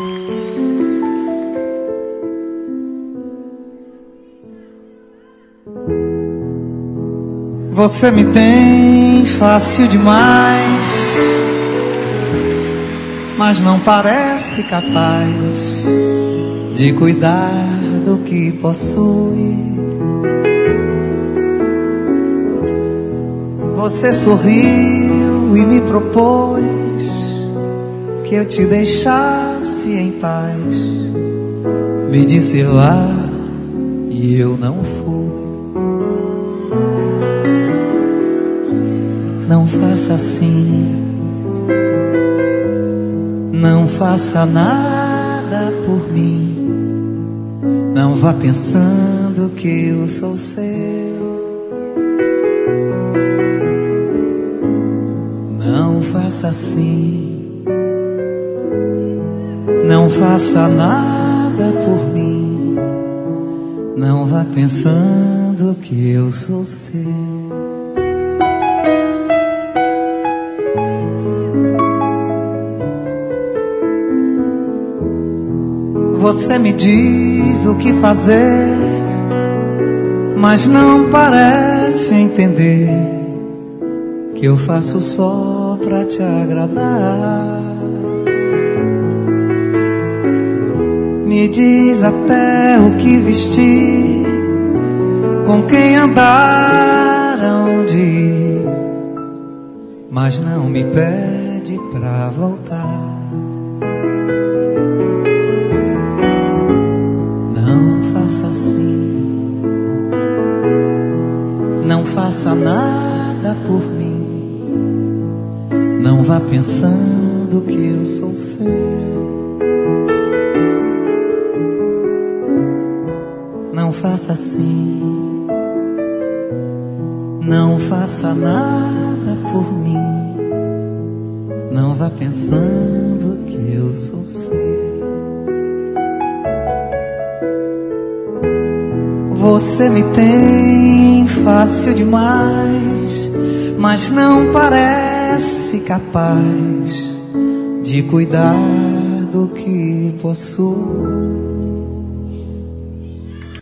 Você me tem fácil demais, mas não parece capaz de cuidar do que possui. Você sorriu e me propôs que eu te deixasse em paz. Me disse vá e eu não fui. Não faça assim, não faça nada por mim. Não vá pensando que eu sou seu. Não faça assim, não faça nada por mim. Não vá pensando que eu sou seu. Você me diz o que fazer, mas não parece entender que eu faço só pra te agradar. Me diz até o que vestir, com quem andar, aonde ir, mas não me pede pra voltar. Não faça assim, não faça nada por mim. Não vá pensando que eu sou seu. Não faça assim, não faça nada por mim. Não vá pensando que eu sou seu. Você me tem fácil demais, mas não parece capaz de cuidar do que possui.